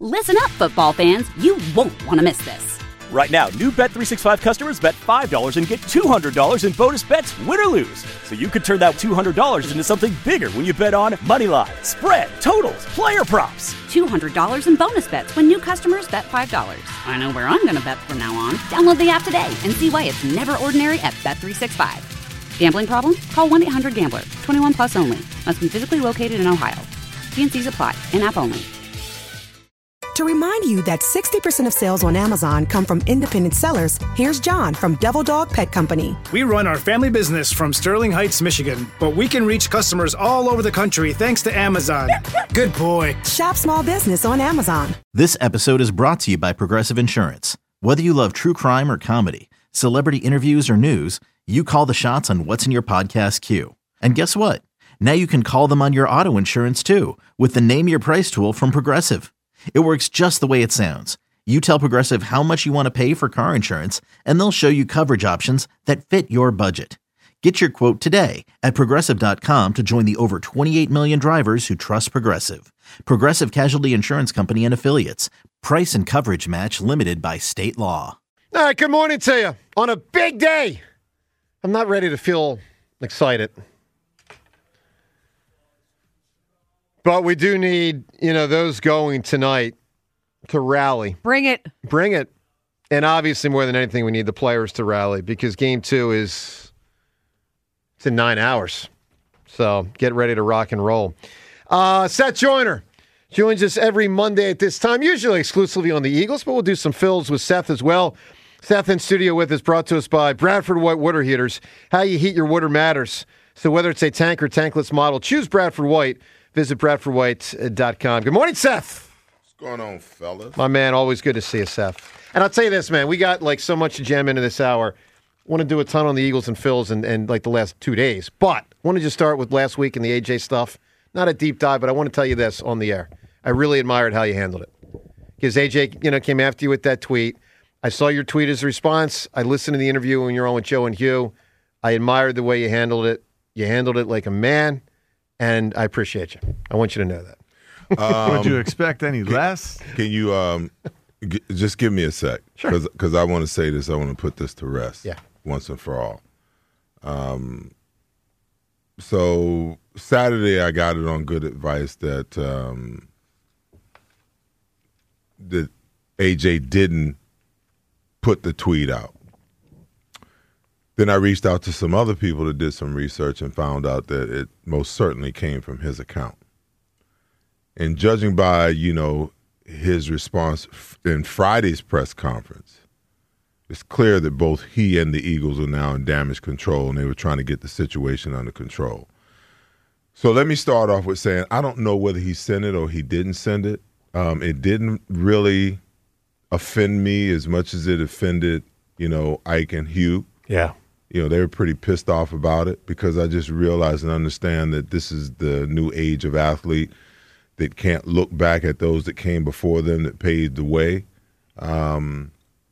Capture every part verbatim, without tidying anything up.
Listen up, football fans. You won't want to miss this. Right now, new Bet three sixty-five customers bet five dollars and get two hundred dollars in bonus bets, win or lose. So you could turn that two hundred dollars into something bigger when you bet on money line, spread, totals, player props. two hundred dollars in bonus bets when new customers bet five dollars. I know where I'm going to bet from now on. Download the app today and see why it's never ordinary at Bet three sixty-five. Gambling problem? Call one eight hundred gambler. twenty-one plus only. Must be physically located in Ohio. T and C's apply. In-app only. To remind you that sixty percent of sales on Amazon come from independent sellers, here's John from Devil Dog Pet Company. We run our family business from Sterling Heights, Michigan, but we can reach customers all over the country thanks to Amazon. Good boy. Shop small business on Amazon. This episode is brought to you by Progressive Insurance. Whether you love true crime or comedy, celebrity interviews or news, you call the shots on what's in your podcast queue. And guess what? Now you can call them on your auto insurance too with the Name Your Price tool from Progressive. It works just the way it sounds. You tell Progressive how much you want to pay for car insurance, and they'll show you coverage options that fit your budget. Get your quote today at Progressive dot com to join the over twenty-eight million drivers who trust Progressive. Progressive Casualty Insurance Company and Affiliates. Price and coverage match limited by state law. All right, good morning to you. On a big day. I'm not ready to feel excited. But we do need, you know, those going tonight to rally. Bring it. Bring it. And obviously, more than anything, we need the players to rally because game two is it's in nine hours. So get ready to rock and roll. Uh, Seth Joyner joins us every Monday at this time, usually exclusively on the Eagles, but we'll do some fills with Seth as well. Seth in studio with us, brought to us by Bradford White Water Heaters. How you heat your water matters. So whether it's a tank or tankless model, choose Bradford White. Visit Bradford White dot com. Good morning, Seth. What's going on, fellas? My man, always good to see you, Seth. And I'll tell you this, man, we got like so much to jam into this hour. Want to do a ton on the Eagles and Phils and, and like the last two days. But I want to just start with last week and the A J stuff. Not a deep dive, but I want to tell you this on the air. I really admired how you handled it. Because A J, you know, came after you with that tweet. I saw your tweet as a response. I listened to the interview when you were on with Joe and Hugh. I admired the way you handled it. You handled it like a man. And I appreciate you. I want you to know that. Um, Would you expect any less? Can you um, g- just give me a sec? Sure. Because I want to say this. I want to put this to rest yeah. once and for all. Um, so Saturday I got it on good advice that um, that A J didn't put the tweet out. Then I reached out to some other people that did some research and found out that it most certainly came from his account. And judging by, you know, his response in Friday's press conference, it's clear that both he and the Eagles are now in damage control, and they were trying to get the situation under control. So let me start off with saying I don't know whether he sent it or he didn't send it. Um, it didn't really offend me as much as it offended, you know, Ike and Hugh. Yeah. You know, they were pretty pissed off about it because I just realized and understand that this is the new age of athlete that can't look back at those that came before them that paved the way, um,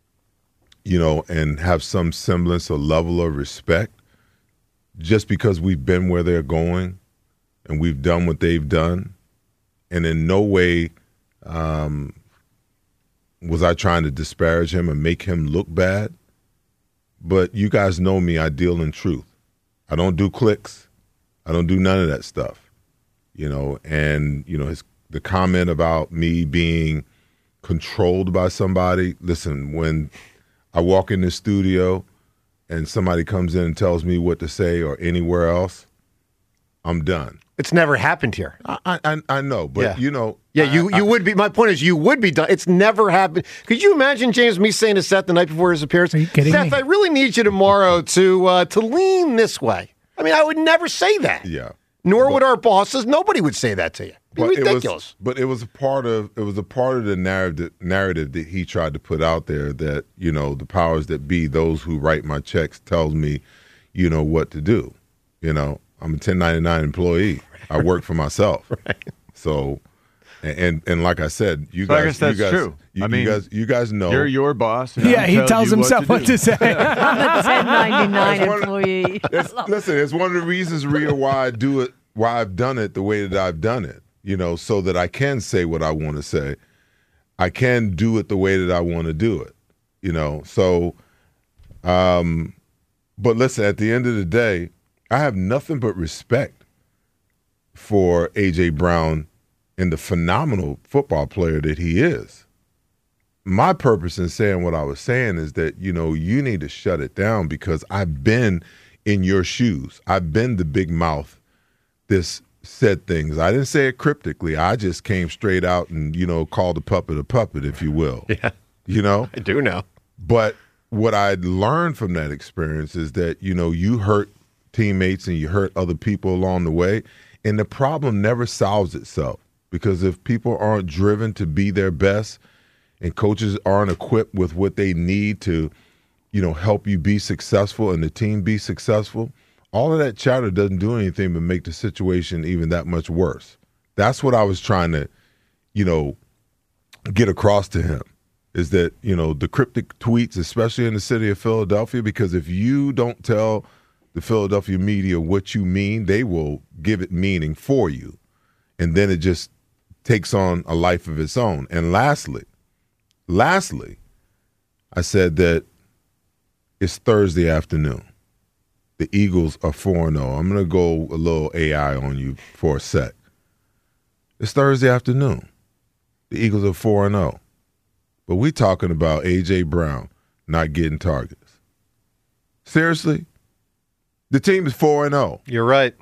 you know, and have some semblance, a level of respect just because we've been where they're going and we've done what they've done. And in no way um, was I trying to disparage him and make him look bad. But you guys know me, I deal in truth. I don't do clicks. I don't do none of that stuff, you know. And, you know, his, the comment about me being controlled by somebody, listen, when I walk in the studio and somebody comes in and tells me what to say or anywhere else, I'm done. It's never happened here. I I, I know, but, yeah. you know. Yeah, you, I, you I, would be. My point is you would be done. It's never happened. Could you imagine, James, me saying to Seth the night before his appearance, Are you kidding Seth, me? I really need you tomorrow to uh, to lean this way. I mean, I would never say that. Yeah. Nor but, would our bosses. Nobody would say that to you. It'd be ridiculous. It was, but it was a part of it was a part of the narrative narrative that he tried to put out there that, you know, the powers that be, those who write my checks, tells me, you know, what to do. You know, I'm a ten ninety-nine employee. I work for myself. Right. So, and and like I said, you so guys, I guess that's you guys, true. You, I mean, you guys, you guys know you're your boss. And Yeah, I'm he telling tells you himself what what to, to say. I'm a ten ninety-nine That's one of- employee. It's, listen, it's one of the reasons, Rhea, why I do it, why I've done it the way that I've done it, you know, so that I can say what I want to say. I can do it the way that I want to do it, you know. So, um, but listen, at the end of the day, I have nothing but respect for A J. Brown and the phenomenal football player that he is. My purpose in saying what I was saying is that, you know, you need to shut it down because I've been in your shoes. I've been the big mouth this said things. I didn't say it cryptically. I just came straight out and, you know, called a puppet a puppet, if you will. Yeah. You know? I do know. But what I learned from that experience is that, you know, you hurt teammates and you hurt other people along the way, and the problem never solves itself. Because if people aren't driven to be their best and coaches aren't equipped with what they need to, you know, help you be successful and the team be successful, all of that chatter doesn't do anything but make the situation even that much worse. That's what I was trying to, you know, get across to him, is that, you know, the cryptic tweets, especially in the city of Philadelphia, because if you don't tell the Philadelphia media what you mean, they will give it meaning for you. And then it just takes on a life of its own. And lastly, lastly, I said that it's Thursday afternoon. The Eagles are four and oh. I'm going to go a little A I on you for a sec. It's Thursday afternoon. The Eagles are four and oh. But we talking about A J. Brown not getting targets. Seriously? The team is four and oh. You're right.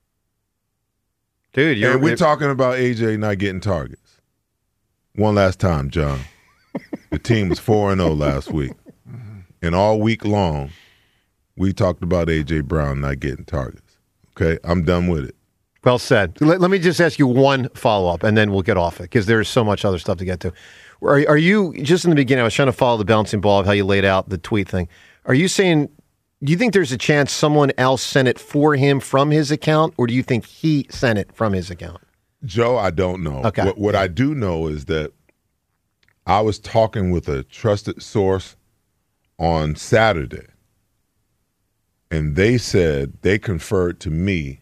Dude, you're And we're talking about A J not getting targets. One last time, John. The team was four and oh last week. And all week long, we talked about A J. Brown not getting targets. Okay? I'm done with it. Well said. Let, let me just ask you one follow-up, and then we'll get off it, because there's so much other stuff to get to. Are, are you, just in the beginning, I was trying to follow the bouncing ball of how you laid out the tweet thing. Are you saying, do you think there's a chance someone else sent it for him from his account, or do you think he sent it from his account? Joe, I don't know. Okay. What, what I do know is that I was talking with a trusted source on Saturday, and they said, they conferred to me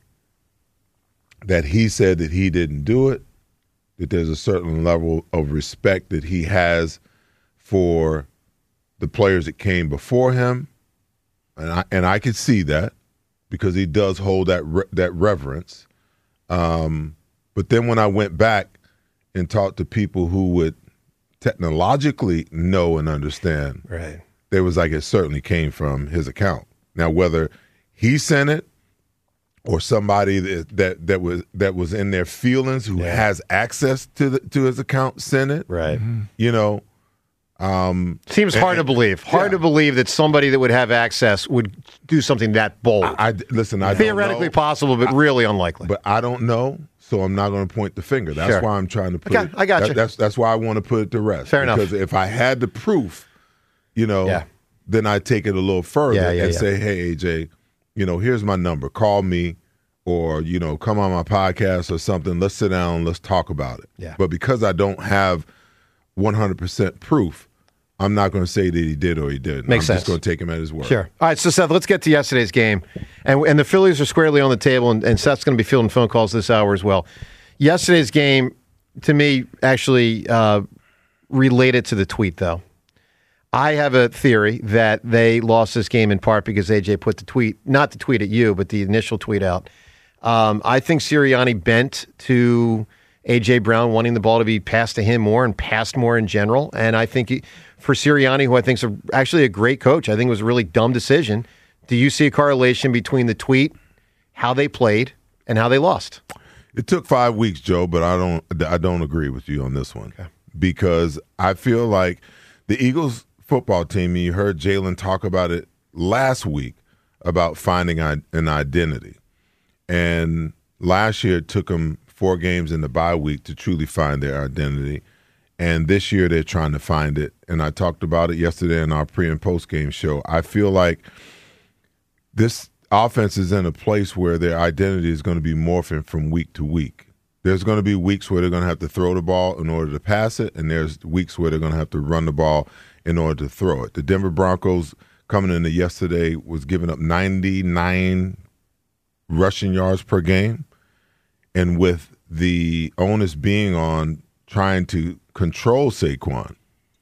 that he said that he didn't do it, that there's a certain level of respect that he has for the players that came before him, and I and I could see that because he does hold that re- that reverence. Um, but then when I went back and talked to people who would technologically know and understand, right, they was like, it certainly came from his account. Now, whether he sent it or somebody that that, that was that was in their feelings who yeah. has access to the, to his account sent it, right? Mm-hmm. You know, um, seems hard and, to believe. Hard yeah. to believe that somebody that would have access would do something that bold. I, I listen. I theoretically don't know. possible, but I, really unlikely. But I don't know, so I'm not going to point the finger. That's sure. why I'm trying to put. Okay, it, I got that, you. That's that's why I want to put it to rest. Fair enough. Because if I had the proof, you know, yeah. then I take it a little further yeah, yeah, and yeah. say, hey, A J, you know, here's my number. Call me. Or, you know, come on my podcast or something. Let's sit down. Let's talk about it. Yeah. But because I don't have one hundred percent proof, I'm not going to say that he did or he didn't. Makes I'm sense. just going to take him at his word. Sure. All right, so Seth, let's get to yesterday's game. And and the Phillies are squarely on the table, and, and Seth's going to be fielding phone calls this hour as well. Yesterday's game, to me, actually uh, related to the tweet, though. I have a theory that they lost this game in part because A J put the tweet, not the tweet at you, but the initial tweet out. Um, I think Sirianni bent to A J. Brown wanting the ball to be passed to him more and passed more in general. And I think he, for Sirianni, who I think is a, actually a great coach, I think it was a really dumb decision. Do you see a correlation between the tweet, how they played, and how they lost? It took five weeks, Joe, but I don't I don't agree with you on this one. Okay. Because I feel like the Eagles football team, and you heard Jalen talk about it last week, about finding an identity. And last year it took them four games in the bye week to truly find their identity. And this year they're trying to find it. And I talked about it yesterday in our pre- and post-game show. I feel like this offense is in a place where their identity is going to be morphing from week to week. There's going to be weeks where they're going to have to throw the ball in order to pass it, and there's weeks where they're going to have to run the ball in order to throw it. The Denver Broncos coming into yesterday was giving up ninety-nine rushing yards per game, and with the onus being on trying to control Saquon.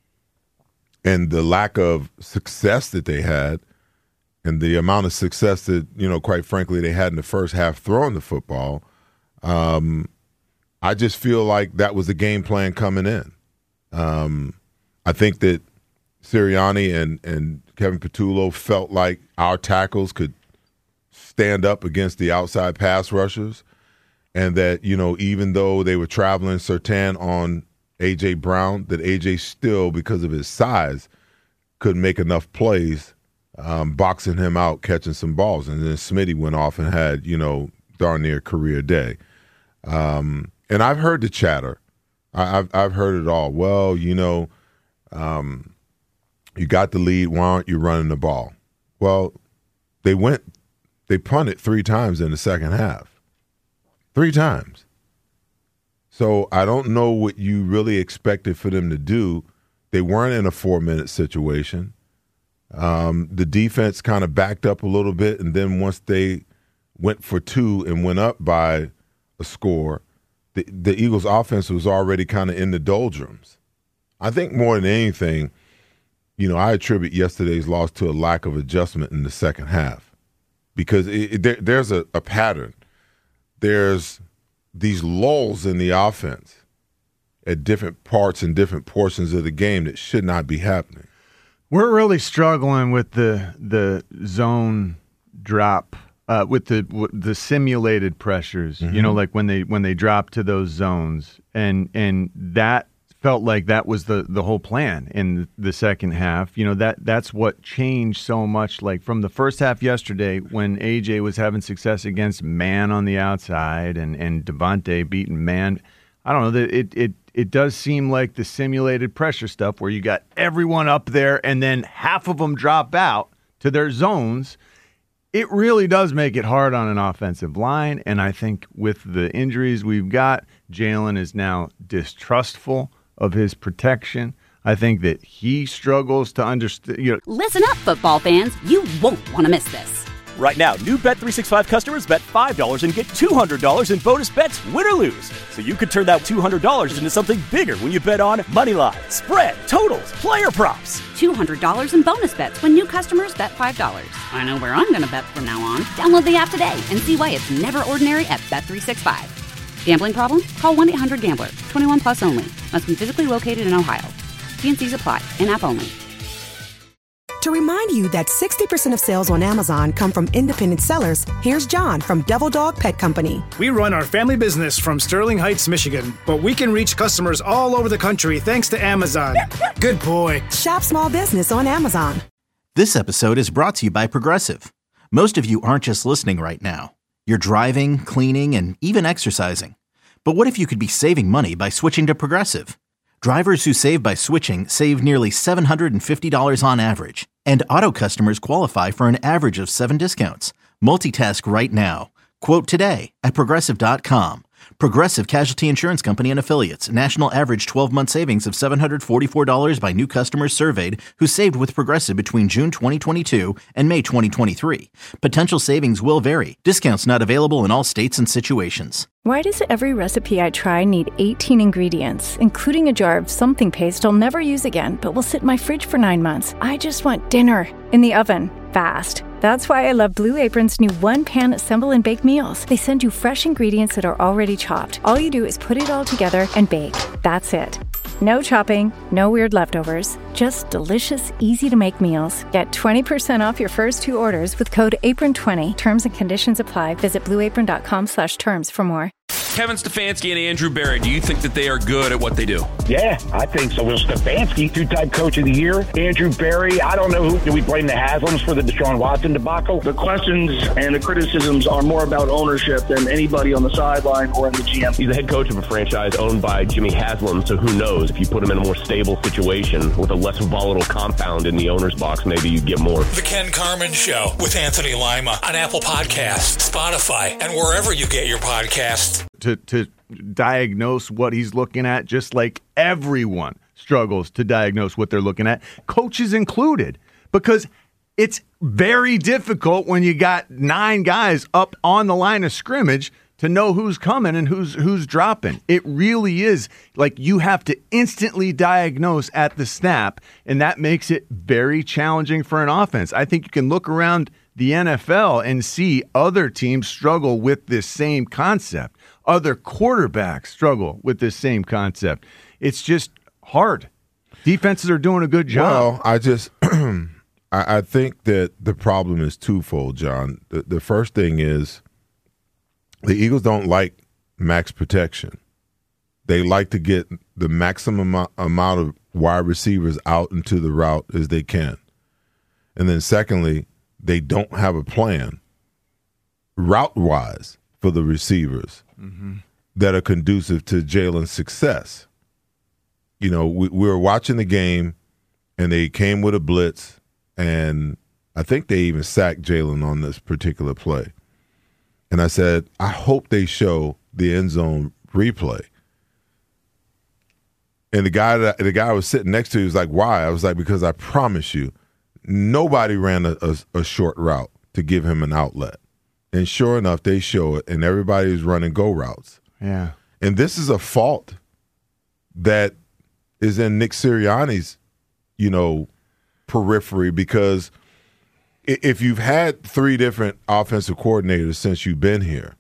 And the lack of success that they had and the amount of success that, you know, quite frankly, they had in the first half throwing the football, um, I just feel like that was the game plan coming in. Um, I think that Sirianni and, and Kevin Patullo felt like our tackles could stand up against the outside pass rushers, and that, you know, even though they were traveling Surtain on A J. Brown, that A J still, because of his size, could make enough plays, um, boxing him out, catching some balls. And then Smitty went off and had, you know, darn near career day. Um, and I've heard the chatter. I, I've I've heard it all. Well, you know, um, you got the lead. Why aren't you running the ball? Well, they went, they punted three times in the second half. Three times. So I don't know what you really expected for them to do. They weren't in a four-minute situation. Um, the defense kind of backed up a little bit, and then once they went for two and went up by a score, the, the Eagles' offense was already kind of in the doldrums. I think more than anything, you know, I attribute yesterday's loss to a lack of adjustment in the second half, because it, it, there, there's a, a pattern. There's these lulls in the offense at different parts and different portions of the game that should not be happening. We're really struggling with the the zone drop, uh, with the w- the simulated pressures. Mm-hmm. You know, like when they when they drop to those zones, and and that felt like that was the, the whole plan in the second half. You know, that that's what changed so much. Like from the first half yesterday, when A J was having success against man on the outside and, and Devontae beating man, I don't know, that it, it, it does seem like the simulated pressure stuff where you got everyone up there and then half of them drop out to their zones. It really does make it hard on an offensive line. And I think with the injuries we've got, Jalen is now distrustful of his protection. I think that he struggles to understand. You know. Listen up, football fans. You won't want to miss this. Right now, new Bet three sixty-five customers bet five dollars and get two hundred dollars in bonus bets, win or lose. So you could turn that two hundred dollars into something bigger when you bet on money line, spread, totals, player props. two hundred dollars in bonus bets when new customers bet five dollars. I know where I'm going to bet from now on. Download the app today and see why it's never ordinary at Bet three sixty-five. Gambling problem? Call one eight hundred gambler. twenty-one plus only. Must be physically located in Ohio. T and C's apply. In-app only. To remind you that sixty percent of sales on Amazon come from independent sellers, here's John from Devil Dog Pet Company. We run our family business from Sterling Heights, Michigan, but we can reach customers all over the country thanks to Amazon. Good boy. Shop small business on Amazon. This episode is brought to you by Progressive. Most of you aren't just listening right now. You're driving, cleaning, and even exercising. But what if you could be saving money by switching to Progressive? Drivers who save by switching save nearly seven hundred fifty dollars on average. And auto customers qualify for an average of seven discounts. Multitask right now. Quote today at Progressive dot com. Progressive Casualty Insurance Company and Affiliates. National average twelve-month savings of seven hundred forty-four dollars by new customers surveyed who saved with Progressive between June twenty twenty-two and May twenty twenty-three. Potential savings will vary. Discounts not available in all states and situations. Why does every recipe I try need eighteen ingredients, including a jar of something paste I'll never use again, but will sit in my fridge for nine months? I just want dinner in the oven, fast. That's why I love Blue Apron's new one-pan assemble and bake meals. They send you fresh ingredients that are already chopped. All you do is put it all together and bake. That's it. No chopping, no weird leftovers, just delicious, easy-to-make meals. Get twenty percent off your first two orders with code apron twenty. Terms and conditions apply. Visit blue apron dot com slash terms for more. Kevin Stefanski and Andrew Berry, do you think that they are good at what they do? Yeah, I think so. Well, Stefanski, two-time coach of the year. Andrew Berry, I don't know who. Do we blame the Haslams for the Deshaun Watson debacle? The questions and the criticisms are more about ownership than anybody on the sideline or in the G M. He's the head coach of a franchise owned by Jimmy Haslam, so who knows? If you put him in a more stable situation with a less volatile compound in the owner's box, maybe you get more. The Ken Carman Show with Anthony Lima on Apple Podcasts, Spotify, and wherever you get your podcasts. To, to diagnose what he's looking at, just like everyone struggles to diagnose what they're looking at, coaches included, because it's very difficult when you got nine guys up on the line of scrimmage to know who's coming and who's who's dropping. It really is like you have to instantly diagnose at the snap, and that makes it very challenging for an offense. I think you can look around the N F L and see other teams struggle with this same concept. Other quarterbacks struggle with this same concept. It's just hard. Defenses are doing a good job. Well, I just I, I think that the problem is twofold, John. The, the first thing is the Eagles don't like max protection. They like to get the maximum amou- amount of wide receivers out into the route as they can. And then secondly, they don't have a plan route-wise for the receivers mm-hmm. that are conducive to Jalen's success. You know, we, we were watching the game, and they came with a blitz, and I think they even sacked Jalen on this particular play. And I said, I hope they show the end zone replay. And the guy that the guy I was sitting next to, he was like, why? I was like, because I promise you, nobody ran a, a, a short route to give him an outlet. And sure enough, they show it, and everybody's running go routes. Yeah. And this is a fault that is in Nick Sirianni's, you know, periphery, because if you've had three different offensive coordinators since you've been here,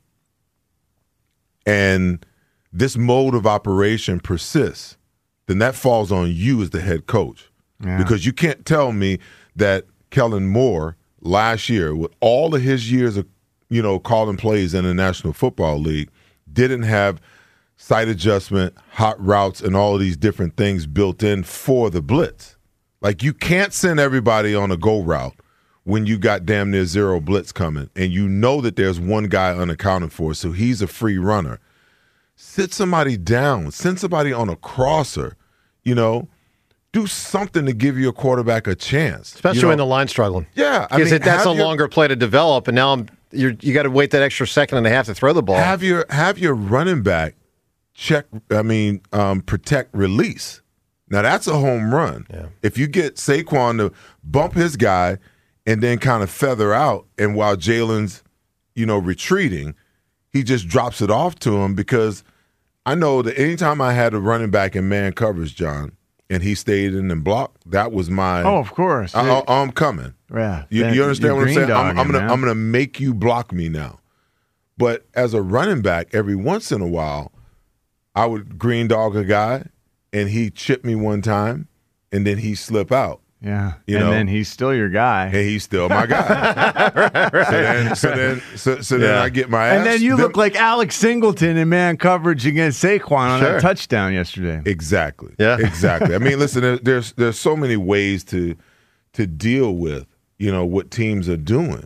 and this mode of operation persists, then that falls on you as the head coach. Yeah. Because you can't tell me that Kellen Moore last year, with all of his years of, you know, calling plays in the National Football League, didn't have sight adjustment, hot routes, and all of these different things built in for the blitz. Like, you can't send everybody on a go route when you got damn near zero blitz coming, and you know that there's one guy unaccounted for, so he's a free runner. Sit somebody down. Send somebody on a crosser. You know, do something to give your quarterback a chance. Especially you know? when the line's struggling. Yeah. I because mean, it, that's a your, longer play to develop, and now I'm, you're, you got to wait that extra second and a half to throw the ball. Have your, have your running back check, I mean, um, protect, release. Now, that's a home run. Yeah. If you get Saquon to bump his guy and then kind of feather out, and while Jalen's, you know, retreating, he just drops it off to him, because I know that anytime I had a running back in man coverage, John, and he stayed in and blocked, that was my. Oh, of course. I, I, I'm coming. Yeah. You, you understand what I'm saying? I'm, I'm gonna man. I'm gonna make you block me now. But as a running back, every once in a while, I would green dog a guy, and he chip me one time, and then he slip out. Yeah, you and know? then he's still your guy. And he's still my guy. right, right, so then, so then, so, so yeah. then I get my ass. And then you them. look like Alex Singleton in man coverage against Saquon on Sure. that touchdown yesterday. Exactly. Yeah. Exactly. I mean, listen, there, there's there's so many ways to to deal with, you know, what teams are doing,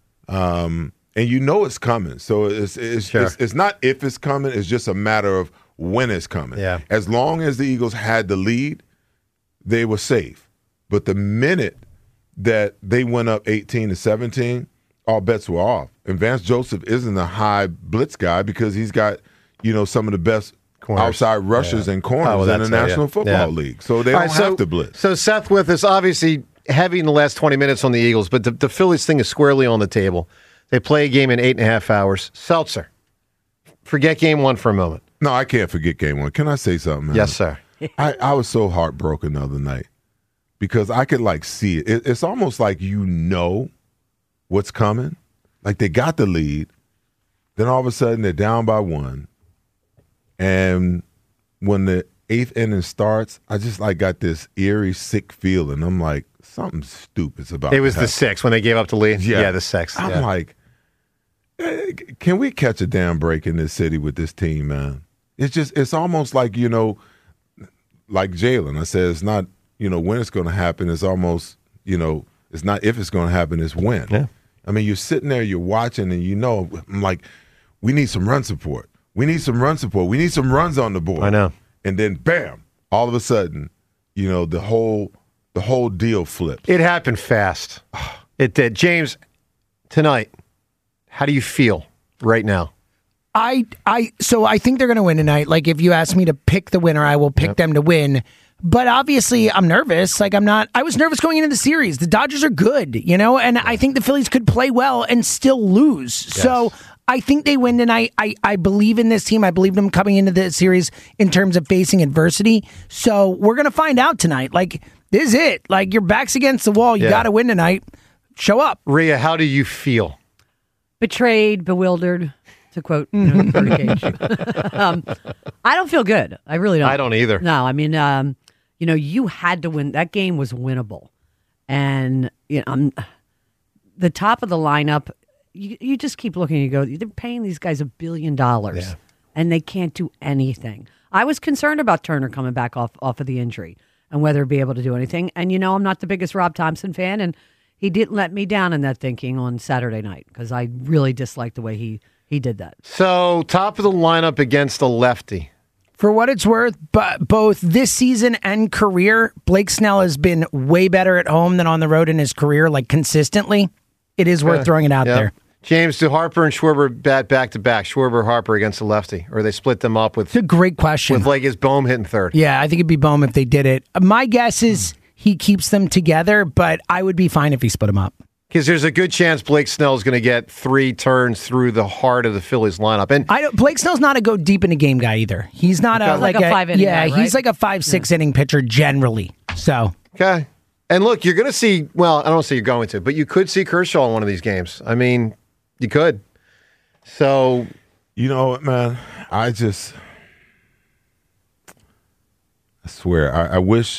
um, and you know it's coming. So it's it's, Sure. it's it's not if it's coming. It's just a matter of when it's coming. Yeah. As long as the Eagles had the lead, they were safe. But the minute that they went up eighteen to seventeen, all bets were off. And Vance Joseph isn't a high blitz guy because he's got, you know, some of the best Corners. outside rushers Yeah. and corners Oh, well, in the that's it, National yeah. Football Yeah. League. So they All don't right, have so, to blitz. So Seth with us, obviously heavy in the last twenty minutes on the Eagles, but the, the Phillies thing is squarely on the table. They play a game in eight and a half hours. Seltzer, forget game one for a moment. No, I can't forget game one. Can I say something, man? Yes, sir. I, I was so heartbroken the other night because I could, like, see it. it. It's almost like you know what's coming. Like, they got the lead. Then all of a sudden they're down by one. And when the eighth inning starts, I just, like, got this eerie, sick feeling. I'm like, something stupid's about It was to the happen. sixth when they gave up the lead? Yeah, Yeah, the sixth. I'm yeah. like, eh, can we catch a damn break in this city with this team, man? It's just, it's almost like, you know, like Jalen. I said, it's not, you know, when it's going to happen. It's almost, you know, it's not if it's going to happen, it's when. Yeah. I mean, you're sitting there, you're watching, and you know, I'm like, we need some run support. We need some run support. We need some runs on the board. I know. And then, bam, all of a sudden, you know, the whole the whole deal flips. It happened fast. It did. James, tonight, how do you feel right now? I, I, so I think they're going to win tonight. Like, if you ask me to pick the winner, I will pick Yep. them to win. But obviously, I'm nervous. Like, I'm not, I was nervous going into the series. The Dodgers are good, you know, and I think the Phillies could play well and still lose. So I think they win tonight. I, I believe in this team. I believe them coming into the series in terms of facing adversity. So we're going to find out tonight. Like, this is it. Like, your back's against the wall. You Yeah. got to win tonight. Show up. Rhea, how do you feel? Betrayed, bewildered, to quote you know, Birdcage. um, I don't feel good. I really don't. I don't either. No, I mean, um, you know, you had to win. That game was winnable. And, you know, I'm, the top of the lineup, you, you just keep looking and you go, they're paying these guys a billion dollars Yeah. and they can't do anything. I was concerned about Turner coming back off, off of the injury and whether he'd be able to do anything. And, you know, I'm not the biggest Rob Thompson fan, and he didn't let me down in that thinking on Saturday night because I really disliked the way he, he did that. So, top of the lineup against a lefty. For what it's worth, but both this season and career, Blake Snell has been way better at home than on the road in his career, like consistently. It is worth Yeah. throwing it out Yeah. there. James, do Harper and Schwarber bat back to back? Schwarber, Harper against the lefty, or they split them up with? It's a great question. With like his Bohm hitting third. Yeah, I think it'd be Bohm if they did it. My guess is he keeps them together, but I would be fine if he split them up. Because there's a good chance Blake Snell is going to get three turns through the heart of the Phillies lineup. And I don't, Blake Snell's not a go deep in a game guy either. He's not a Okay. like, Like a a, five inning yeah. guy, right? He's like a five six inning pitcher generally. So okay, and look, you're going to see. Well, I don't want to say you're going to, but you could see Kershaw in one of these games. I mean, you could. So, you know what, man? I just, I swear, I, I wish,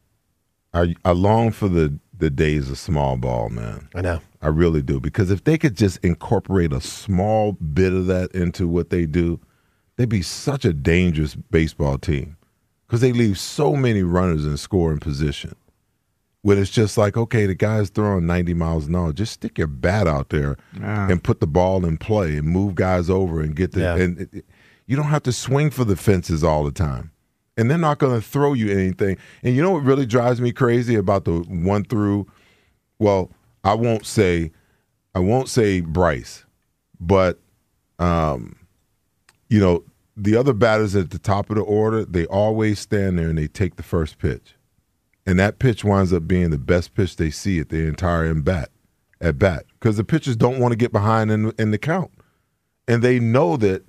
I, I long for the, the days of small ball, man. I know. I really do. Because if they could just incorporate a small bit of that into what they do, they'd be such a dangerous baseball team. Because they leave so many runners in scoring position. When it's just like, okay, the guy's throwing ninety miles an hour. Just stick your bat out there Yeah. and put the ball in play and move guys over and get the. Yeah. And it, it- you don't have to swing for the fences all the time. And they're not going to throw you anything. And you know what really drives me crazy about the one through? Well, I won't say, I won't say Bryce, but, um, you know, the other batters at the top of the order, they always stand there and they take the first pitch. And that pitch winds up being the best pitch they see at the entire in bat, at bat. Because the pitchers don't want to get behind in, in the count. And they know that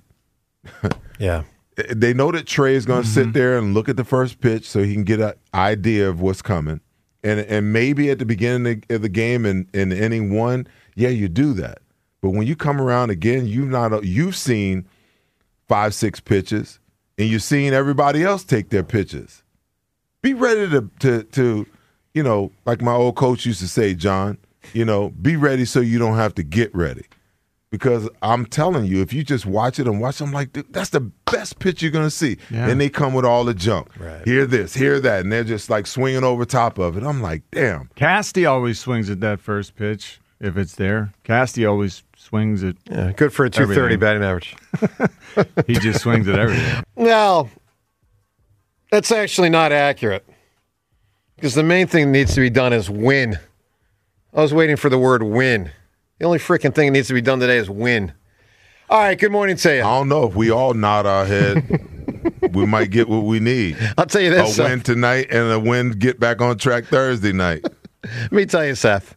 yeah. they know that Trey is going to sit there and look at the first pitch so he can get an idea of what's coming. And and maybe at the beginning of the game in, in inning one, yeah, you do that. But when you come around again, you've not you've seen five, six pitches, and you've seen everybody else take their pitches. Be ready to, to, to, you know, like my old coach used to say, John, you know, be ready so you don't have to get ready. Because I'm telling you, if you just watch it and watch, I'm like, dude, that's the best pitch you're going to see. Yeah. Then they come with all the junk. Right. Hear this, hear that, and they're just like swinging over top of it. I'm like, damn. Casty always swings at that first pitch if it's there. Casty always swings at. Yeah, good for a two thirty everything. batting average. He just swings at everything. Well, that's actually not accurate. Because the main thing that needs to be done is win. I was waiting for the word win. The only freaking thing that needs to be done today is win. All right, good morning to you. I don't know if we all nod our head, we might get what we need. I'll tell you A this. win tonight and a win get back on track Thursday night. Let me tell you, Seth.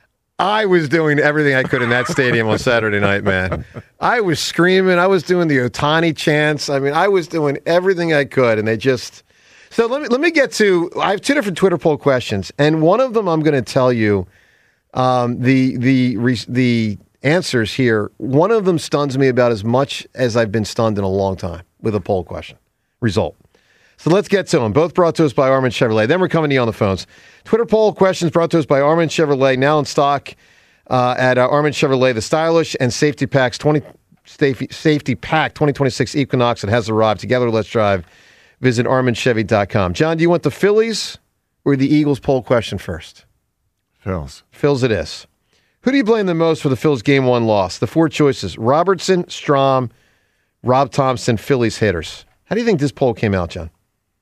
I was doing everything I could in that stadium on Saturday night, man. I was screaming. I was doing the Ohtani chants. I mean, I was doing everything I could, and they just. So let me let me get to. I have two different Twitter poll questions, and one of them I'm going to tell you um, the the re- the answers here. One of them stuns me about as much as I've been stunned in a long time with a poll question result. So let's get to them. Both brought to us by Armin Chevrolet. Then we're coming to you on the phones. Twitter poll questions brought to us by Armin Chevrolet, now in stock uh, at uh, Armin Chevrolet. The stylish and safety packs twenty safety, safety pack twenty twenty-six Equinox that has arrived. Together, let's drive. Visit armin chevy dot com. John, do you want the Phillies or the Eagles poll question first? Phils. Phils it is. Who do you blame the most for the Phils game one loss? The four choices: Robertson, Strahm, Rob Thompson, Phillies hitters. How do you think this poll came out, John?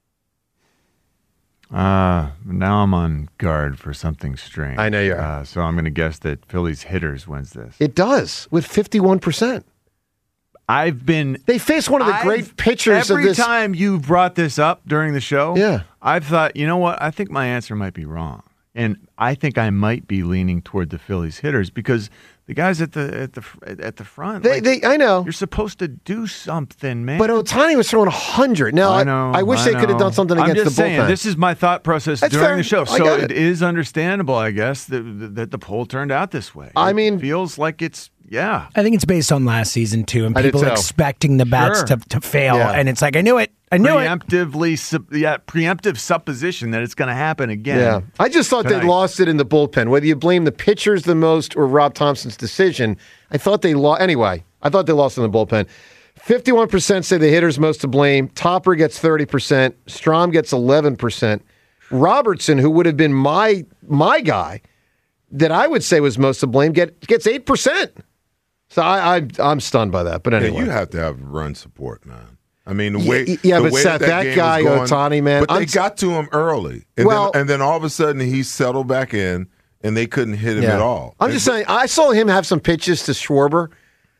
Uh, now I'm on guard for something strange. I know you are. Uh, so I'm going to guess that Phillies hitters wins this. It does, with fifty-one percent. I've been. They face one of the I've- great pitchers every of this. time you brought this up during the show, Yeah. I've thought, you know what? I think my answer might be wrong. and I think I might be leaning toward the Phillies hitters because the guys at the at the at the front, They, like, they, I know. you're supposed to do something, man. But Ohtani was throwing one hundred. Now, I, I know. I wish I they could have know. done something I'm against just the saying, bullpen. this is my thought process That's during fair. the show. I So got it it. is understandable, I guess, that, that the poll turned out this way. I It mean, feels like it's yeah. I think it's based on last season too, and I did people too. expecting the bats Sure. to, to fail, Yeah. and it's like I knew it, I knew it. Preemptively, sup- yeah, preemptive supposition that it's going to happen again. Yeah. I just thought tonight. they lost it in the bullpen. Whether you blame the pitchers the most or Rob Thompson's decision, I thought they lost. Anyway, I thought they lost in the bullpen. fifty-one percent say the hitter's most to blame. Topper gets thirty percent. Strom gets eleven percent. Robertson, who would have been my my guy that I would say was most to blame, get, gets eight percent. So I, I, I'm stunned by that. But anyway. Yeah, you have to have run support, man. I mean, the Yeah, way yeah, the but way Seth, that game guy, was going, Ohtani, man, but they I'm- got to him early, and Well- then and then all of a sudden he settled back in, and they couldn't hit him Yeah. at all. I'm just saying, I saw him have some pitches to Schwarber.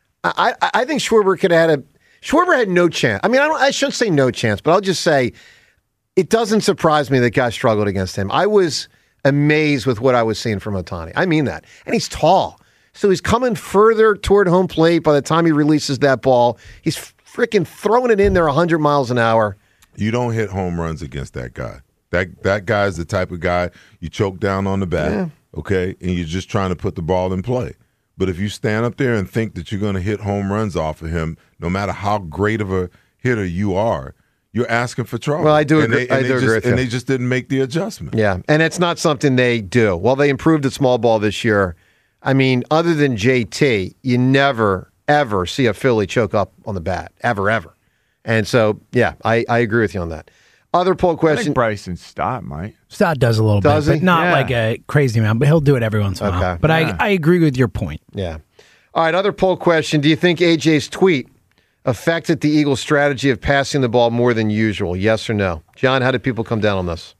I, I, I think Schwarber could have had a. Schwarber had no chance. I mean, I, don't, I shouldn't say no chance, but I'll just say it doesn't surprise me that guys struggled against him. I was amazed with what I was seeing from Ohtani. I mean that. And he's tall. So he's coming further toward home plate by the time he releases that ball. He's freaking throwing it in there one hundred miles an hour. You don't hit home runs against that guy. That that guy is the type of guy you choke down on the bat, Yeah. okay, and you're just trying to put the ball in play. But if you stand up there and think that you're going to hit home runs off of him, no matter how great of a hitter you are, you're asking for trouble. Well, I do and agree- They, and I they do just, agree with And you. they just didn't make the adjustment. Yeah, and it's not something they do. Well, they improved at small ball this year. I mean, other than J T, you never, ever see a Philly choke up on the bat. Ever, ever. And so, yeah, I, I agree with you on that. Other poll I question. think Bryson Stott might. Stott does a little Does bit, he? but not Yeah. like a crazy amount. But he'll do it every once in a while. Okay. But Yeah. I, I agree with your point. Yeah. All right, other poll question. Do you think A J's tweet affected the Eagles' strategy of passing the ball more than usual? Yes or no? John, how did people come down on this?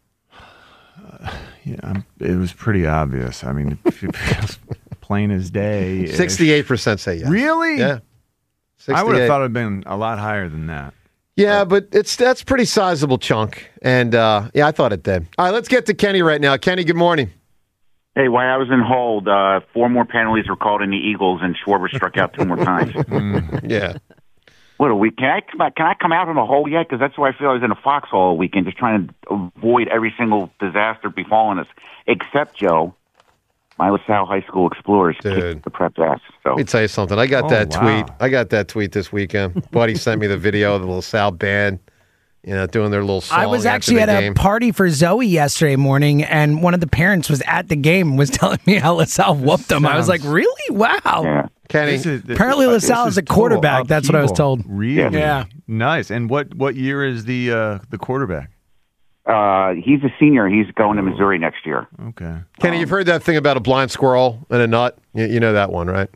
Yeah, I'm- it was pretty obvious. I mean, it feels plain as day. sixty-eight percent say yes. Really? Yeah. I would sixty-eight. have thought it would have been a lot higher than that. Yeah, but it's that's pretty sizable chunk. And uh, yeah, I thought it did. All right, let's get to Kenny right now. Kenny, good morning. Hey, while I was in hold, uh, four more penalties were called in the Eagles, and Schwarber struck out two more times. Yeah. What a week! Can I come out, can I come out of the hole yet? Because that's why I feel I was in a foxhole all weekend, just trying to avoid every single disaster befalling us. Except Joe, my LaSalle High School Explorers kicked the prep's ass. So Let me tell you something. I got Oh, that wow. tweet. I got that tweet this weekend. Buddy sent me the video of the LaSalle band, you know, doing their little song. I was after actually the at a game. party for Zoe yesterday morning, and one of the parents was at the game and was telling me how LaSalle whooped them. I was like, really? Wow. Kenny. This is- this- Apparently this LaSalle is a total quarterback. That's what I was upheaval. told. Really? Yeah. Nice. And what, what year is the uh, the quarterback? uh, he's a senior. He's going to Missouri next year. Okay. Kenny, you've heard that thing about a blind squirrel and a nut? You, you know that one, right?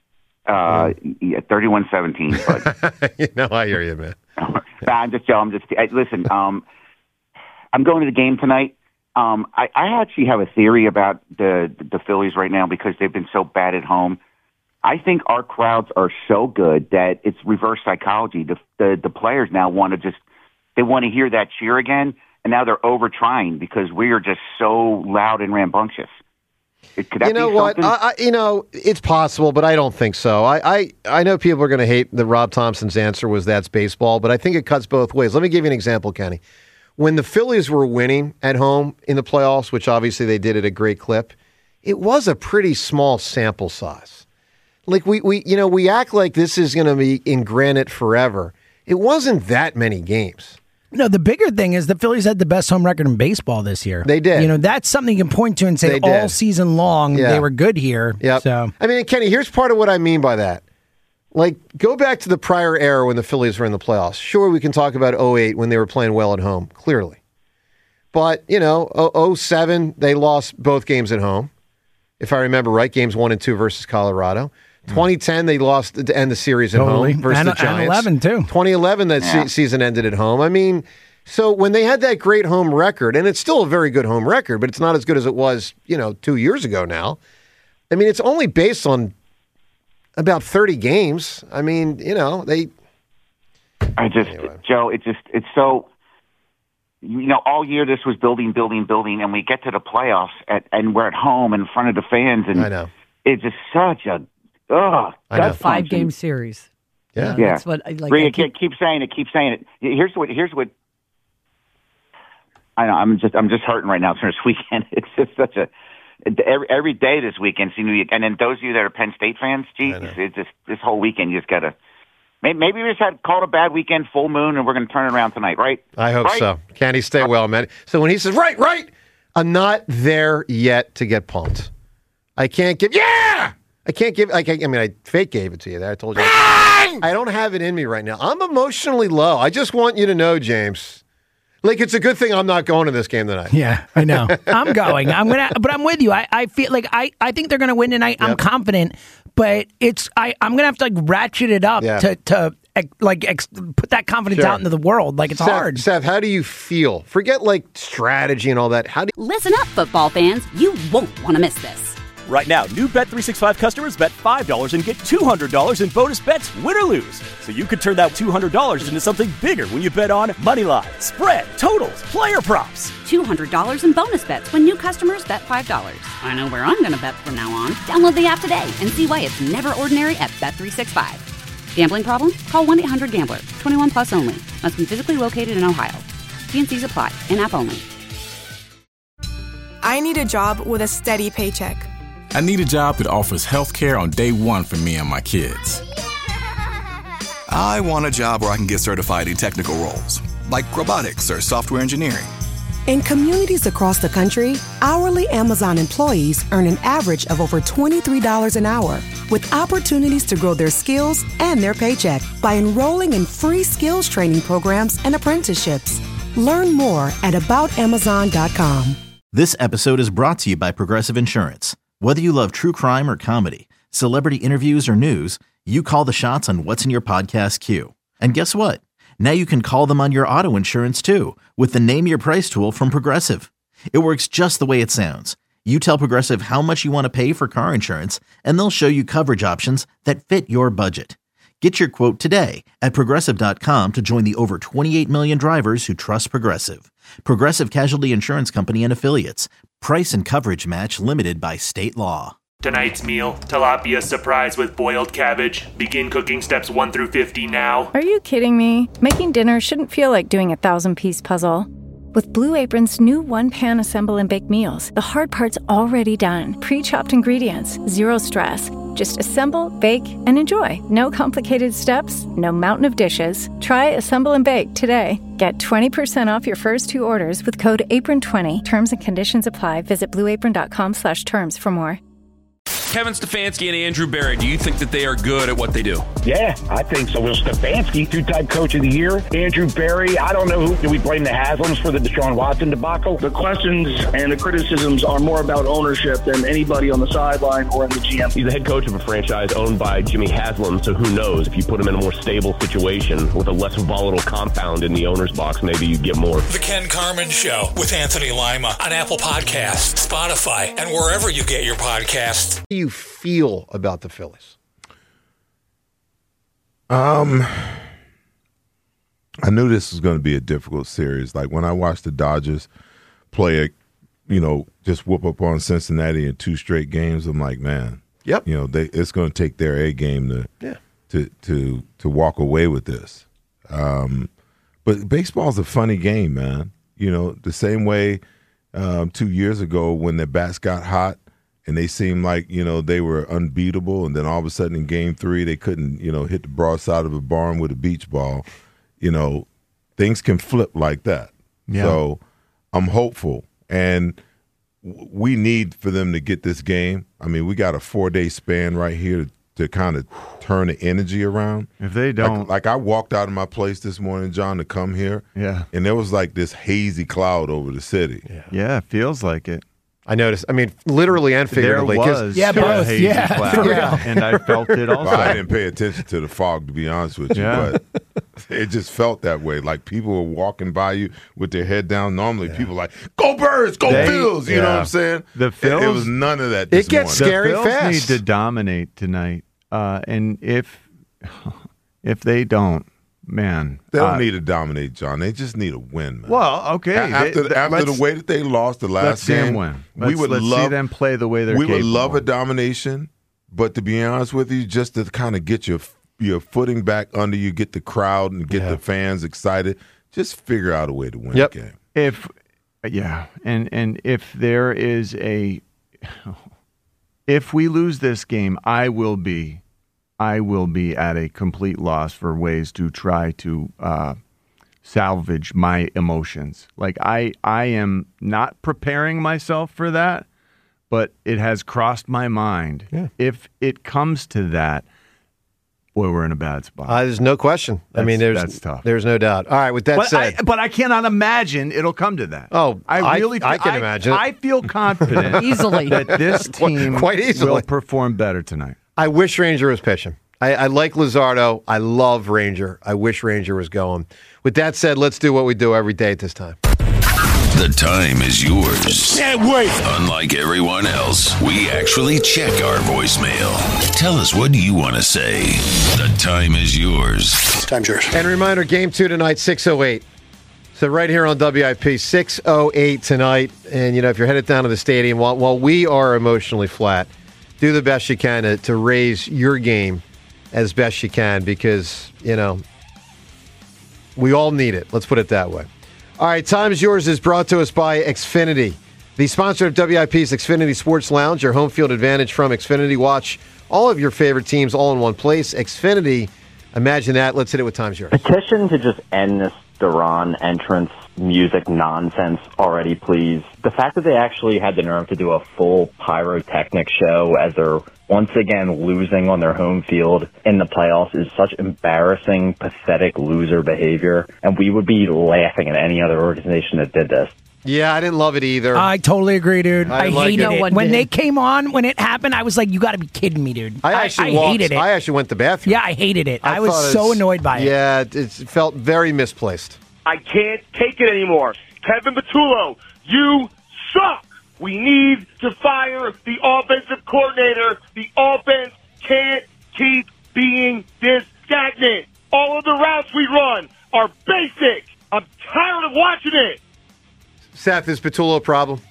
Uh, yeah, thirty-one seventeen. But you know, I hear you, man. Nah, I'm just, Joe. I'm just. I, listen, um, I'm going to the game tonight. Um, I, I actually have a theory about the the Phillies right now because they've been so bad at home. I think our crowds are so good that it's reverse psychology. The the, the players now want to just they want to hear that cheer again, and now they're over trying because we are just so loud and rambunctious. It, could that You know be what? something? I, I, you know, it's possible, but I don't think so. I, I, I know people are going to hate that Rob Thompson's answer was that's baseball, but I think it cuts both ways. Let me give you an example, Kenny. When the Phillies were winning at home in the playoffs, which obviously they did at a great clip, it was a pretty small sample size. Like we, we you know, we act like this is going to be in granite forever. It wasn't that many games. No, the bigger thing is the Phillies had the best home record in baseball this year. They did. You know, that's something you can point to and say They did. all season long Yeah. they were good here. Yep. So I mean, Kenny, here's part of what I mean by that. Like, go back to the prior era when the Phillies were in the playoffs. Sure, we can talk about oh eight when they were playing well at home, clearly. But, you know, oh seven, they lost both games at home. If I remember right, games one and two versus Colorado. twenty ten, they lost to end the series at Totally. home versus And- the and Giants. eleven, too. twenty eleven, that Yeah. se- season ended at home. I mean, so when they had that great home record, and it's still a very good home record, but it's not as good as it was, you know, two years ago now. I mean, it's only based on about thirty games. I mean, you know, they. I just, Joe, it just, it's so. you know, all year this was building, building, building, and we get to the playoffs, at, and we're at home in front of the fans, and I know. It's just such a, ugh. A five-game series. Yeah. Yeah. That's what I like. Rhea, I keep- keep, keep saying it, keep saying it. Here's what, here's what, I know, I'm just, I'm just hurting right now for this weekend. It's just such a, every, every day this weekend, and then those of you that are Penn State fans, geez, it's just, this whole weekend, you just got to, maybe we just had called a bad weekend, full moon, and we're going to turn it around tonight, right? I hope right? so. Candy, stay well, man. So when he says, right, right, I'm not there yet to get pumped. I can't give, yeah! I can't give, I, can't, I mean, I fake gave it to you there. I told you. I don't have it in me right now. I'm emotionally low. I just want you to know, James. Like, it's a good thing I'm not going to this game tonight. Yeah, I know. I'm going. I'm gonna, but I'm with you. I, I feel like I, I think they're gonna win tonight. Yep. I'm confident, but it's I, I'm gonna have to like ratchet it up Yeah. to to like ex, put that confidence Sure. out into the world. Like it's Seth, hard. Seth, how do you feel? Forget like strategy and all that. How do Listen up, football fans. You won't want to miss this. Right now, new Bet three sixty-five customers bet five dollars and get two hundred dollars in bonus bets, win or lose. So you could turn that two hundred dollars into something bigger when you bet on money line, spread, totals, player props. two hundred dollars in bonus bets when new customers bet five dollars. I know where I'm going to bet from now on. Download the app today and see why it's never ordinary at Bet three sixty-five. Gambling problem? Call one eight hundred gambler. twenty-one plus only. Must be physically located in Ohio. T and C's apply. In-app only. I need a job with a steady paycheck. I need a job that offers health care on day one for me and my kids. I want a job where I can get certified in technical roles, like robotics or software engineering. In communities across the country, hourly Amazon employees earn an average of over twenty-three dollars an hour, with opportunities to grow their skills and their paycheck by enrolling in free skills training programs and apprenticeships. Learn more at about amazon dot com. This episode is brought to you by Progressive Insurance. Whether you love true crime or comedy, celebrity interviews or news, you call the shots on what's in your podcast queue. And guess what? Now you can call them on your auto insurance too with the Name Your Price tool from Progressive. It works just the way it sounds. You tell Progressive how much you want to pay for car insurance, and they'll show you coverage options that fit your budget. Get your quote today at Progressive dot com to join the over twenty-eight million drivers who trust Progressive. Progressive Casualty Insurance Company and Affiliates. Price and coverage match limited by state law. Tonight's meal, tilapia surprise with boiled cabbage. Begin cooking steps one through fifty now. Are you kidding me? Making dinner shouldn't feel like doing a thousand-piece puzzle. With Blue Apron's new one-pan assemble and bake meals, the hard part's already done. Pre-chopped ingredients, zero stress. Just assemble, bake, and enjoy. No complicated steps, no mountain of dishes. Try Assemble and Bake today. Get twenty percent off your first two orders with code apron twenty. Terms and conditions apply. Visit blue apron dot com slash terms for more. Kevin Stefanski and Andrew Berry, do you think that they are good at what they do? Yeah, I think so. Will Stefanski, two-time coach of the year. Andrew Berry, I don't know who. Do we blame the Haslams for the Deshaun Watson debacle? The questions and the criticisms are more about ownership than anybody on the sideline or in the G M. He's the head coach of a franchise owned by Jimmy Haslam, so who knows? If you put him in a more stable situation with a less volatile compound in the owner's box, maybe you get more. The Ken Carman Show with Anthony Lima on Apple Podcasts, Spotify, and wherever you get your podcasts. How do you feel about the Phillies? Um, I knew this was going to be a difficult series. Like when I watched the Dodgers play, a, you know, just whoop up on Cincinnati in two straight games, I'm like, man, yep, you know, they, it's going to take their A game to yeah. to to to walk away with this. Um, but baseball's a funny game, man. You know, the same way um, two years ago when the bats got hot. And they seemed like, you know, they were unbeatable. And then all of a sudden in game three, they couldn't, you know, hit the broadside of a barn with a beach ball. You know, things can flip like that. Yeah. So I'm hopeful. And we need for them to get this game. I mean, we got a four-day span right here to, to kind of turn the energy around. If they don't. Like, like I walked out of my place this morning, John, to come here. Yeah. And there was like this hazy cloud over the city. Yeah, yeah it feels like it. I noticed. I mean, literally and figuratively. There was yeah, both. hazy Yeah, cloud, yeah. and I felt it also. Well, I didn't pay attention to the fog, to be honest with you, Yeah. but it just felt that way. Like people were walking by you with their head down. Normally, yeah. people are like, "Go Birds, go They, Phils!" You yeah. know what I'm saying? The Phils. It, it was none of that. This It gets morning. scary the Phils fast. need to dominate tonight, uh, and if if they don't, man. They don't uh, need to dominate, John. They just need a win, man. Well, okay. A- After, They- they- after let's- the way that they lost the last let's see game, them win. we Let's- would let's love see them play the way they're We would capable. love a domination, but to be honest with you, just to kind of get your your footing back under you, get the crowd and get Yeah. the fans excited, just figure out a way to win Yep. the game. If yeah, and and if there is a if we lose this game, I will be I will be at a complete loss for ways to try to uh, salvage my emotions. Like I I am not preparing myself for that, but it has crossed my mind. Yeah. If it comes to that, boy, we're in a bad spot. Uh, there's no question. I That's- mean, there's that's tough. There's no doubt. All right, with that but said, I, but I cannot imagine it'll come to that. Oh, I I- really, I can imagine it. I feel confident Easily. that this Quite- team quite easily. will perform better tonight. I wish Ranger was pitching. I, I like Luzardo. I love Ranger. I wish Ranger was going. With that said, let's do what we do every day at this time. The time is yours. Can't wait. Unlike everyone else, we actually check our voicemail. Tell us, what do you want to say? The time is yours. Time's yours. And a reminder, game two tonight, six oh eight. So right here on W I P, six oh eight tonight. And, you know, if you're headed down to the stadium, while, while we are emotionally flat, do the best you can to, to raise your game as best you can because, you know, we all need it. Let's put it that way. All right, Time is Yours is brought to us by Xfinity. The sponsor of W I P's Xfinity Sports Lounge, your home field advantage from Xfinity. Watch all of your favorite teams all in one place. Xfinity, imagine that. Let's hit it with Time's Yours. Petition to just end this Duran entrance music nonsense already, please. The fact that they actually had the nerve to do a full pyrotechnic show as they're once again losing on their home field in the playoffs is such embarrassing, pathetic loser behavior, and we would be laughing at any other organization that did this. Yeah, I didn't love it either. I totally agree, dude. I I, didn't like hated it. it. No one When did. they came on, when it happened, I was like, you got to be kidding me, dude. I actually I, walked, hated it. I actually went to the bathroom. Yeah, I hated it. I, was thought so it's- annoyed by it. Yeah, it, it felt very misplaced. I can't take it anymore. Kevin Patullo, you suck. We need to fire the offensive coordinator. The offense can't keep being this stagnant. All of the routes we run are basic. I'm tired of watching it. Seth, is Patullo a problem?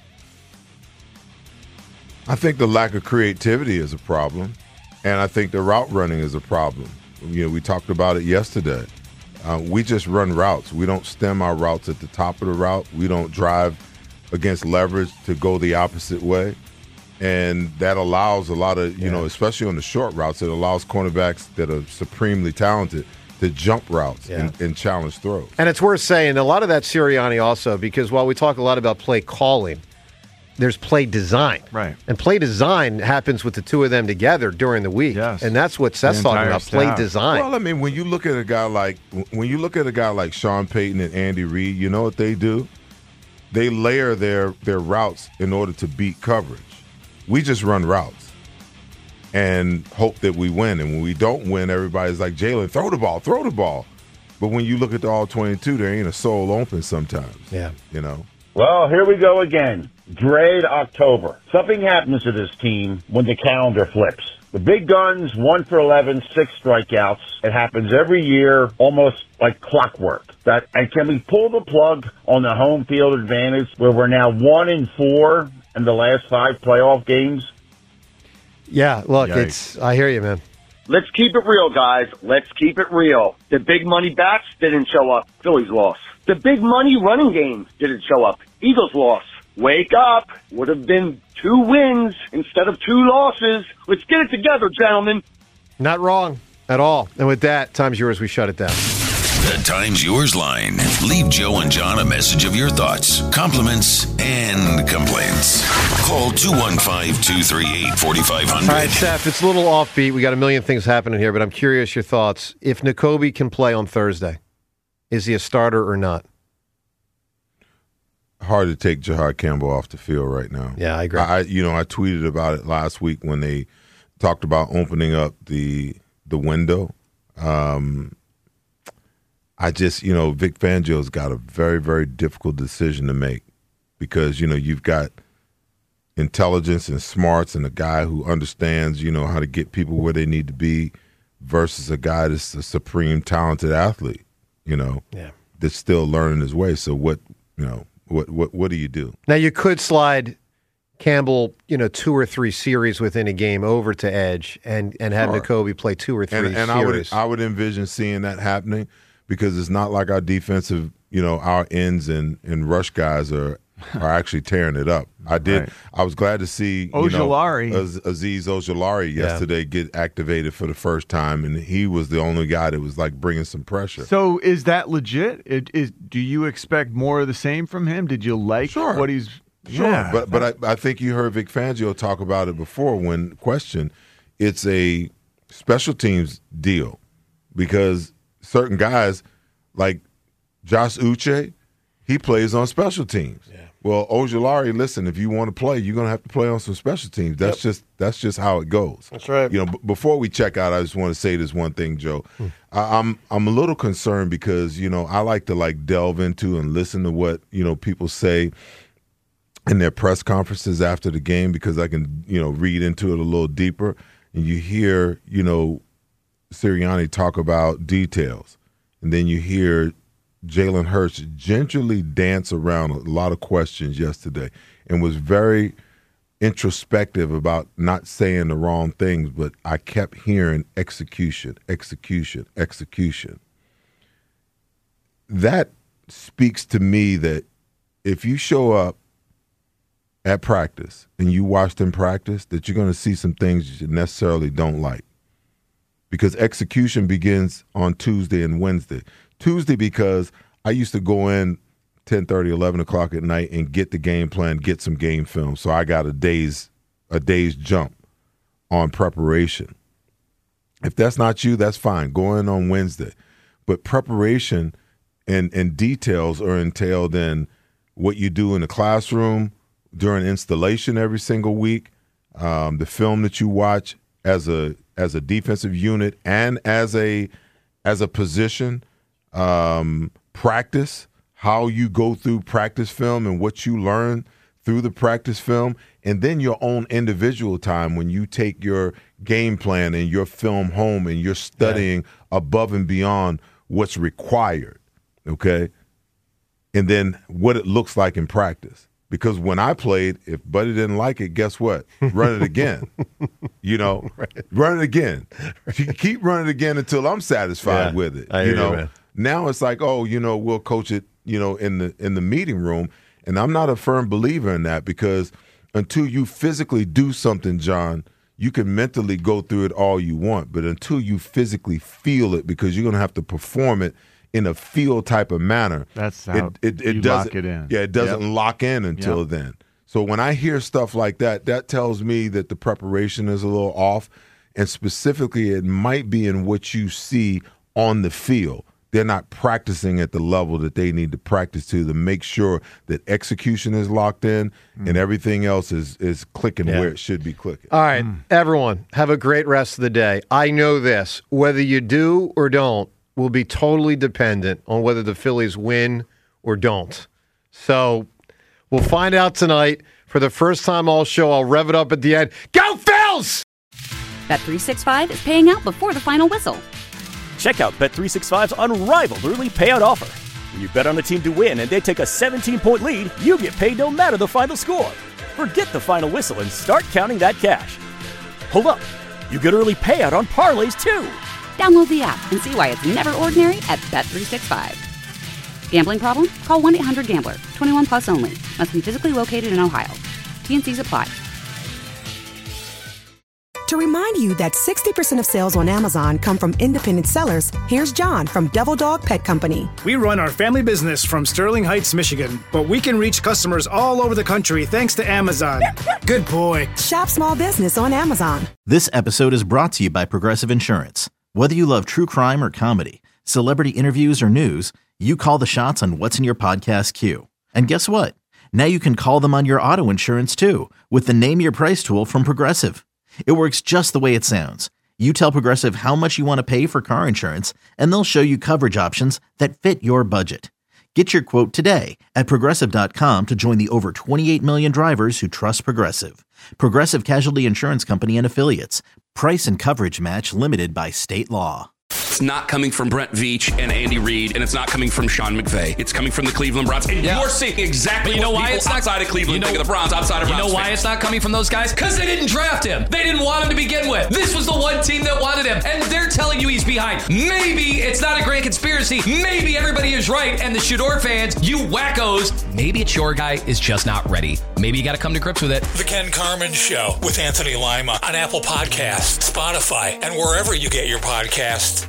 I think the lack of creativity is a problem, and I think the route running is a problem. You know, we talked about it yesterday. Uh, we just run routes. We don't stem our routes at the top of the route. We don't drive against leverage to go the opposite way. And that allows a lot of, you yeah. know, especially on the short routes, it allows cornerbacks that are supremely talented to jump routes yeah. and, and challenge throws. And it's worth saying, a lot of that Sirianni also, because while we talk a lot about play calling, there's play design. Right. And play design happens with the two of them together during the week. Yes. And that's what Seth's talking about, staff. play design. Well, I mean, when you look at a guy like when you look at a guy like Sean Payton and Andy Reid, you know what they do? They layer their their routes in order to beat coverage. We just run routes and hope that we win. And when we don't win, everybody's like, Jalen, throw the ball, throw the ball. But when you look at the all twenty-two, there ain't a soul open sometimes. Yeah. You know? Well, here we go again. Dread October. Something happens to this team when the calendar flips. The big guns, one for eleven, six strikeouts. It happens every year, almost like clockwork. That and can we pull the plug on the home field advantage where we're now one and four in the last five playoff games? Yeah, look, Yikes. it's. I hear you, man. Let's keep it real, guys. Let's keep it real. The big money bats didn't show up. Phillies lost. The big money running game didn't show up. Eagles lost. Wake up. Would have been two wins instead of two losses. Let's get it together, gentlemen. Not wrong at all. And with that, time's yours. We shut it down. The Time's Yours line. Leave Joe and John a message of your thoughts, compliments, and complaints. Call two one five, two three eight, four five zero zero. All right, Seth, it's a little offbeat. We got a million things happening here, but I'm curious your thoughts. If Nakobe can play on Thursday, is he a starter or not? Hard to take Jahad Campbell off the field right now. Yeah, I agree. I, you know, I tweeted about it last week when they talked about opening up the the window. Um, I just, you know, Vic Fangio's got a very, very difficult decision to make because, you know, you've got intelligence and smarts and a guy who understands, you know, how to get people where they need to be versus a guy that's a supreme talented athlete. you know, yeah. that's still learning his way. So what, you know, what what what do you do? Now you could slide Campbell, you know, two or three series within a game over to edge and, and have Sure. N'Kobe play two or three and, and series. I would I would envision seeing that happening because it's not like our defensive, you know, our ends and, and rush guys are are actually tearing it up. I did. Right. I was glad to see you Ojulari. know, Az- Aziz Ojulari yesterday get activated for the first time, and he was the only guy that was like bringing some pressure. So is that legit? It, is do you expect more of the same from him? Did you like Sure. what he's? Sure, Yeah. but but I, I think you heard Vic Fangio talk about it before when questioned. It's a special teams deal because certain guys like Josh Uche, he plays on special teams. Yeah. Well, Ojulari, listen, if you want to play, you're going to have to play on some special teams. That's Yep. just that's just how it goes. That's right. You know, b- before we check out, I just want to say this one thing, Joe. I, I'm I'm a little concerned because you know I like to like delve into and listen to what you know people say in their press conferences after the game because I can you know read into it a little deeper, and you hear you know Sirianni talk about details, and then you hear Jalen Hurts gingerly dance around a lot of questions yesterday and was very introspective about not saying the wrong things, but I kept hearing execution, execution, execution. That speaks to me that if you show up at practice and you watch them practice, that you're going to see some things you necessarily don't like. Because execution begins on Tuesday and Wednesday. Tuesday because I used to go in ten thirty, eleven o'clock at night and get the game plan, get some game film. So I got a day's a day's jump on preparation. If that's not you, that's fine. Go in on Wednesday. But preparation and, and details are entailed in what you do in the classroom during installation every single week, um, the film that you watch as a as a defensive unit and as a as a position. Um, practice, how you go through practice film and what you learn through the practice film, and then your own individual time when you take your game plan and your film home and you're studying yeah. above and beyond what's required, okay? And then what it looks like in practice. Because when I played, if Buddy didn't like it, guess what? Run it again. you know, right. Run it again. Keep running it again until I'm satisfied yeah, with it. I you hear know, you, man. Now it's like, oh, you know, we'll coach it, you know, in the in the meeting room, and I'm not a firm believer in that because until you physically do something, John, you can mentally go through it all you want, but until you physically feel it, because you're going to have to perform it in a feel type of manner. That's how it, it, it you doesn't, lock it in. Yeah, it doesn't Yep. lock in until Yep. then. So when I hear stuff like that, that tells me that the preparation is a little off, and specifically it might be in what you see on the field. They're not practicing at the level that they need to practice to to make sure that execution is locked in Mm. and everything else is is clicking Yeah. where it should be clicking. All right, everyone, have a great rest of the day. I know this. Whether you do or don't will be totally dependent on whether the Phillies win or don't. So we'll find out tonight. For the first time all show, I'll rev it up at the end. Go Phils! Bet three sixty-five is paying out before the final whistle. Check out Bet three sixty-five's unrivaled early payout offer. When you bet on a team to win and they take a seventeen-point lead, you get paid no matter the final score. Forget the final whistle and start counting that cash. Hold up. You get early payout on parlays, too. Download the app and see why it's never ordinary at Bet three sixty-five. Gambling problem? Call one eight hundred gambler. twenty-one plus only. Must be physically located in Ohio. T N Cs apply. To remind you that sixty percent of sales on Amazon come from independent sellers, here's John from Devil Dog Pet Company. We run our family business from Sterling Heights, Michigan, but we can reach customers all over the country thanks to Amazon. Good boy. Shop small business on Amazon. This episode is brought to you by Progressive Insurance. Whether you love true crime or comedy, celebrity interviews or news, you call the shots on what's in your podcast queue. And guess what? Now you can call them on your auto insurance too with the Name Your Price tool from Progressive. It works just the way it sounds. You tell Progressive how much you want to pay for car insurance, and they'll show you coverage options that fit your budget. Get your quote today at Progressive dot com to join the over twenty-eight million drivers who trust Progressive. Progressive Casualty Insurance Company and Affiliates. Price and coverage match limited by state law. it's not coming from Brent Veach and Andy Reid, and it's not coming from Sean McVay. It's coming from the Cleveland Browns. And Yeah. you're seeing exactly But you know what why people it's not outside of Cleveland you know, think of the Browns, outside of You Browns know why fans. it's not coming from those guys? Because they didn't draft him. They didn't want him to begin with. This was the one team that wanted him, and they're telling you he's behind. Maybe it's not a grand conspiracy. Maybe everybody is right, and the Shador fans, you wackos, maybe it's your guy is just not ready. Maybe you got to come to grips with it. The Ken Carmen Show with Anthony Lima on Apple Podcasts, Spotify, and wherever you get your podcasts.